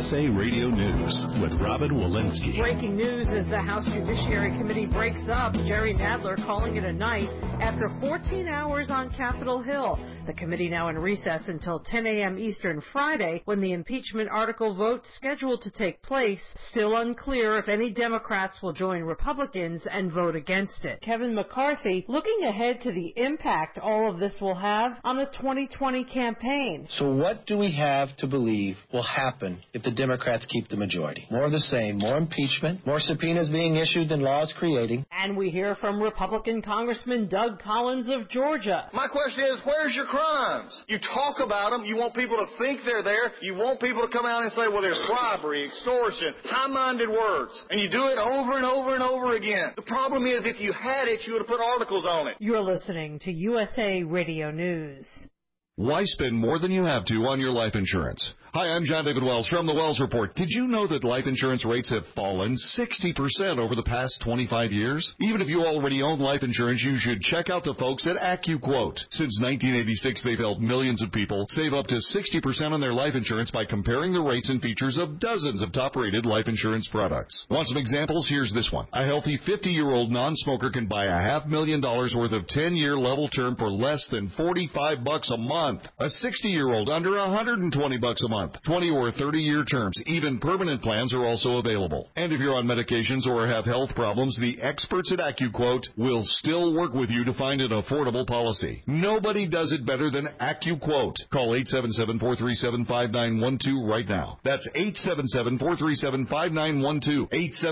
USA Radio News with Robin Walensky. Breaking news as the House Judiciary Committee breaks up. Jerry Nadler calling it a night after 14 hours on Capitol Hill. The committee now in recess until 10 a.m. Eastern Friday when the impeachment article vote's scheduled to take place. Still unclear if any Democrats will join Republicans and vote against it. Kevin McCarthy looking ahead to the impact all of this will have on the 2020 campaign. So what do we have to believe will happen if the Democrats keep the majority? More of the same, more impeachment, more subpoenas being issued than laws creating. And we hear from Republican Congressman Doug Collins of Georgia. My question is, where's your crimes? You talk about them. You want people to think they're there. You want people to come out and say, well, there's bribery, extortion, high-minded words. And you do it over and over and over again. The problem is, if you had it, you would have put articles on it. You're listening to USA Radio News. Why spend more than you have to on your life insurance? Hi, I'm John David Wells from the Wells Report. Did you know that life insurance rates have fallen 60% over the past 25 years? Even if you already own life insurance, you should check out the folks at AccuQuote. Since 1986, they've helped millions of people save up to 60% on their life insurance by comparing the rates and features of dozens of top-rated life insurance products. Want some examples? Here's this one. A healthy 50-year-old non-smoker can buy $500,000 worth of 10-year level term for less than $45 a month. A 60-year-old under $120 a month. 20 or 30-year terms. Even permanent plans are also available. And if you're on medications or have health problems, the experts at AccuQuote will still work with you to find an affordable policy. Nobody does it better than AccuQuote. Call 877-437-5912 right now. That's 877-437-5912.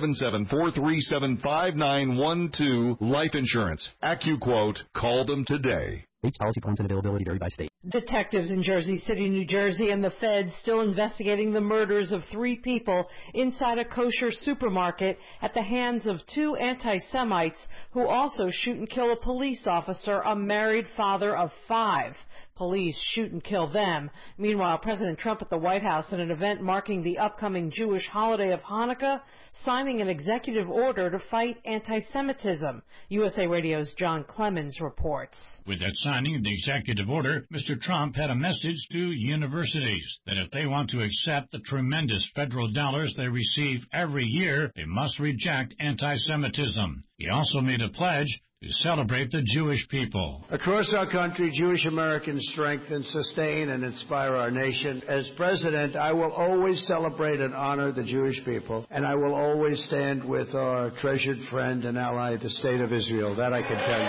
877-437-5912. Life insurance. AccuQuote. Call them today. Rates, policy plans, and availability vary by state. Detectives in Jersey City, New Jersey, and the feds still investigating the murders of 3 people inside a kosher supermarket at the hands of 2 anti-Semites who also shoot and kill a police officer, a married father of 5. Police shoot and kill them. Meanwhile, President Trump at the White House at an event marking the upcoming Jewish holiday of Hanukkah, signing an executive order to fight anti-Semitism. USA Radio's John Clemens reports. With that signing of the executive order, Mr. Trump had a message to universities that if they want to accept the tremendous federal dollars they receive every year, they must reject anti-Semitism. He also made a pledge to celebrate the Jewish people. Across our country, Jewish Americans strengthen, sustain, and inspire our nation. As president, I will always celebrate and honor the Jewish people, and I will always stand with our treasured friend and ally, the State of Israel. That I can tell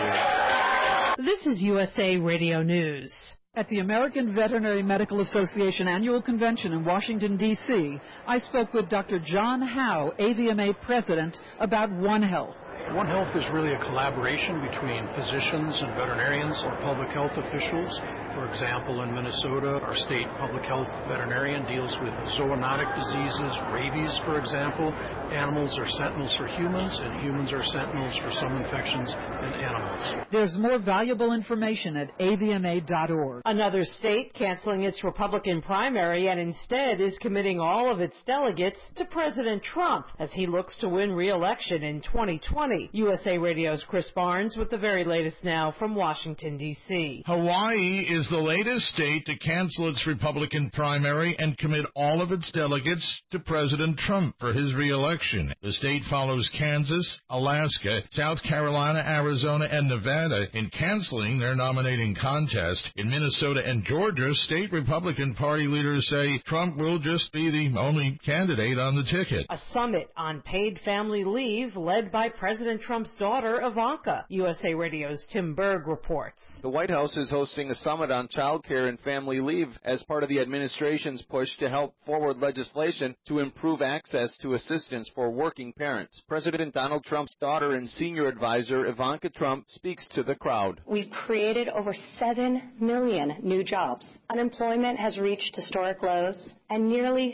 you. This is USA Radio News. At the American Veterinary Medical Association Annual Convention in Washington, D.C., I spoke with Dr. John Howe, AVMA President, about One Health. One Health is really a collaboration between physicians and veterinarians or public health officials. For example, in Minnesota, our state public health veterinarian deals with zoonotic diseases, rabies, for example. Animals are sentinels for humans, and humans are sentinels for some infections in animals. There's more valuable information at avma.org. Another state canceling its Republican primary and instead is committing all of its delegates to President Trump as he looks to win re-election in 2020. USA Radio's Chris Barnes with the very latest now from Washington, D.C. Hawaii is the latest state to cancel its Republican primary and commit all of its delegates to President Trump for his re-election. The state follows Kansas, Alaska, South Carolina, Arizona, and Nevada in canceling their nominating contest. In Minnesota and Georgia, state Republican Party leaders say Trump will just be the only candidate on the ticket. A summit on paid family leave led by President Trump's daughter, Ivanka. USA Radio's Tim Berg reports. The White House is hosting a summit on child care and family leave as part of the administration's push to help forward legislation to improve access to assistance for working parents. President Donald Trump's daughter and senior advisor, Ivanka Trump, speaks to the crowd. We've created over 7 million new jobs. Unemployment has reached historic lows, and nearly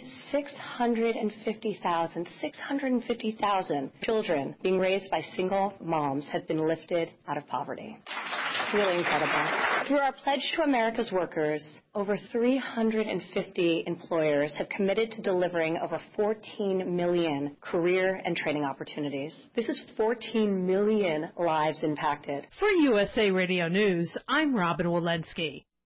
650,000 children being raised by single moms have been lifted out of poverty. It's really incredible. Through our Pledge to America's Workers, over 350 employers have committed to delivering over 14 million career and training opportunities. This is 14 million lives impacted. For USA Radio News, I'm Robin Walensky.